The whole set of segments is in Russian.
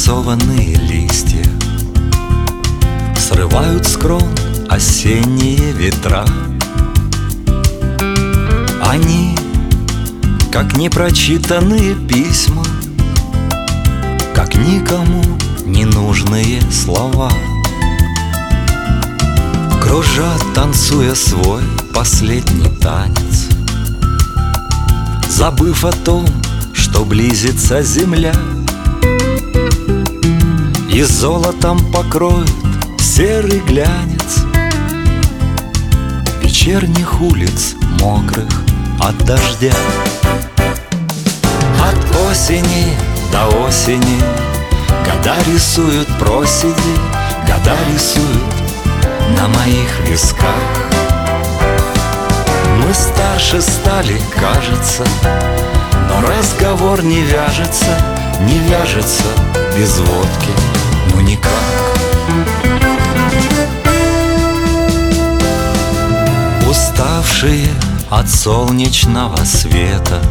Спрессованные листья срывают с крон осенние ветра. Они, как непрочитанные письма, как никому ненужные слова, кружат, танцуя свой последний танец, забыв о том, что близится земля, и золотом покроет серый глянец вечерних улиц, мокрых от дождя. От осени до осени года рисуют проседи, года рисуют на моих висках. Мы старше стали, кажется, но разговор не вяжется, не вяжется без водки, ну никак. Уставшие от солнечного света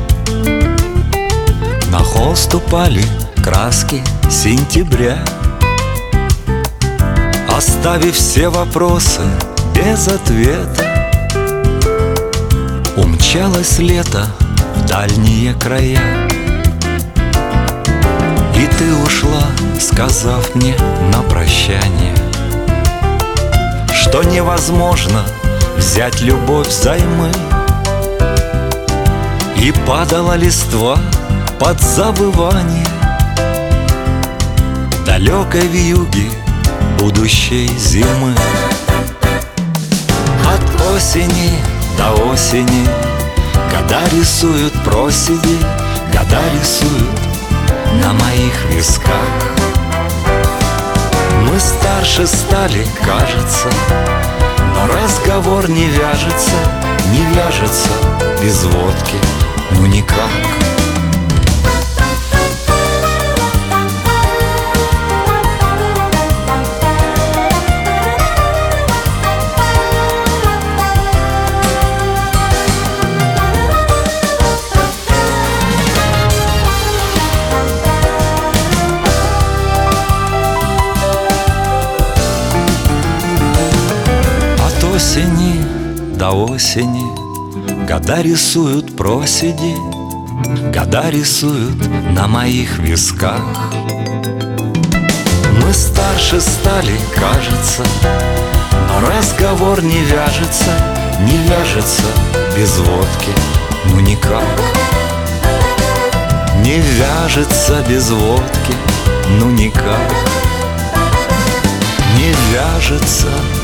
на холст упали краски сентября, оставив все вопросы без ответа. Умчалось лето в дальние края, и ты ушла, сказав мне на прощание, что невозможно взять любовь взаймы. И падала листва под завывание далекой вьюги будущей зимы. От осени до осени года рисуют проседи, года рисуют на моих висках. Мы старше стали, кажется, но разговор не вяжется, не вяжется без водки, ну никак. От осени до осени года рисуют проседи, года рисуют на моих висках. Мы старше стали, кажется, но разговор не вяжется, не вяжется без водки, ну никак. Не вяжется без водки, ну никак. Не вяжется